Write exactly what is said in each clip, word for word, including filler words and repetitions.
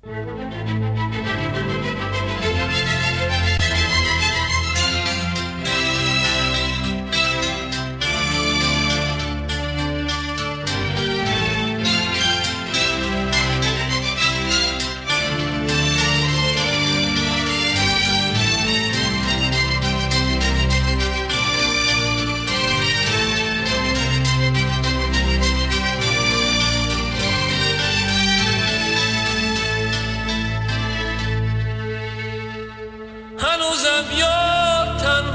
هنوزم یاد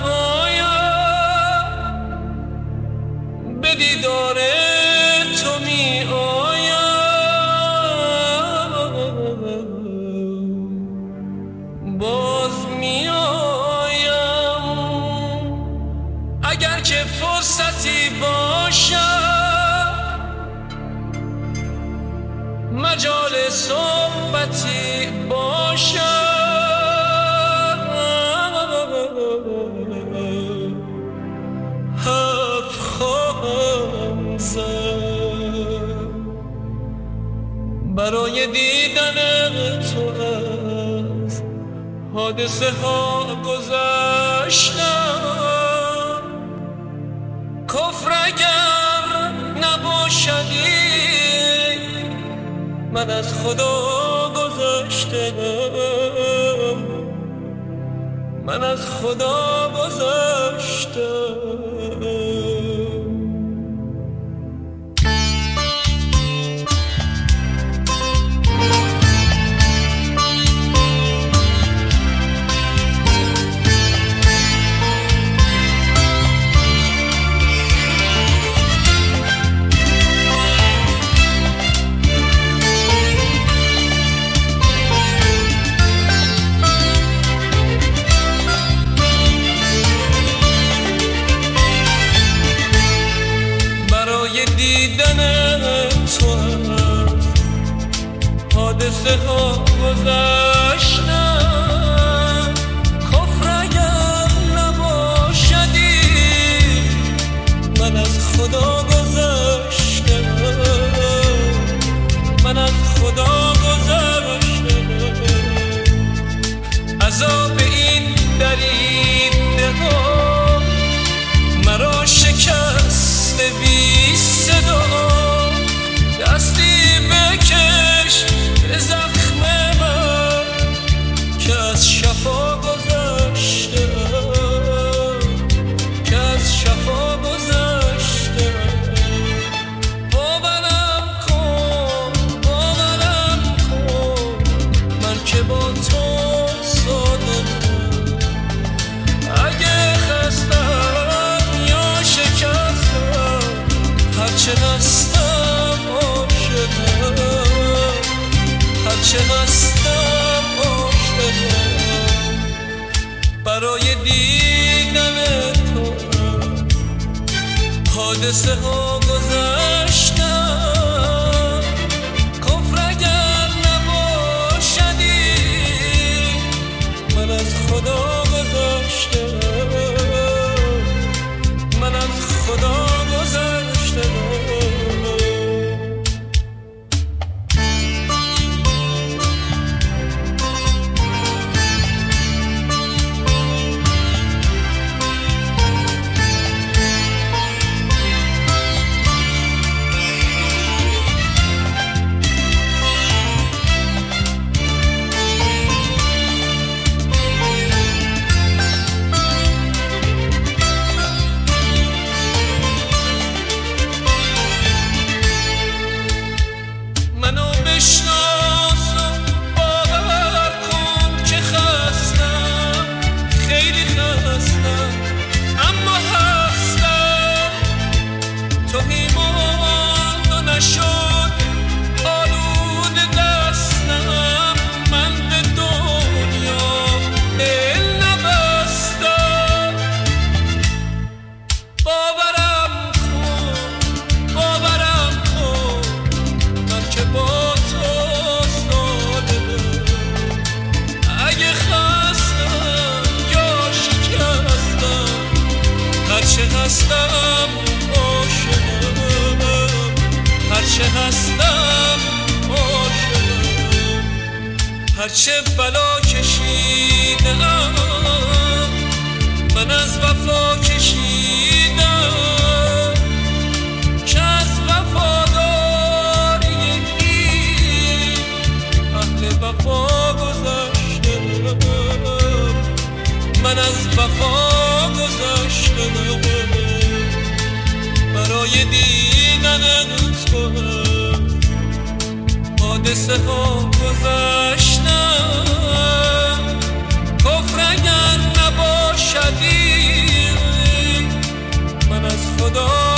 تنهایم، به دیدار تو می آیم، باز می آیم. اگر که فرصتی باشد، مجال صحبتی باشد، حرف خواهم زد. برای دیدن تو از حادثه ها گذشتم، کفر اگر نباشدی من از خدا گذشتم، من از خدا گذشتم. دیدن تو از حادثه ها گذشتم، کفر اگر نباشدی من از خدا گذشتم، من از خدا گذشتم. عذاب این دریده ها مرا شکست بی صدا، دستی بکش به زخم من که از شفا گذشته، که از شفا گذشته. باورم کن، باورم کن، من که با تو صادقم. اگه خستم یا شکستم، هرچه هستم عاشقم، هرچه هستم عاشقم. برای دیدن تو حادثه ها گذشتم، کفر اگر نباشدی من از خدا گذشتم، من از خدا گذشتم. هرچه بلا کشیدم من از وفا کشیدم که از وفاداری این اهل وفا گذشتم من از وفا گذشتم برای دیدن تو حادثه ها گذشتم کفر اگر نباشدی من از خدا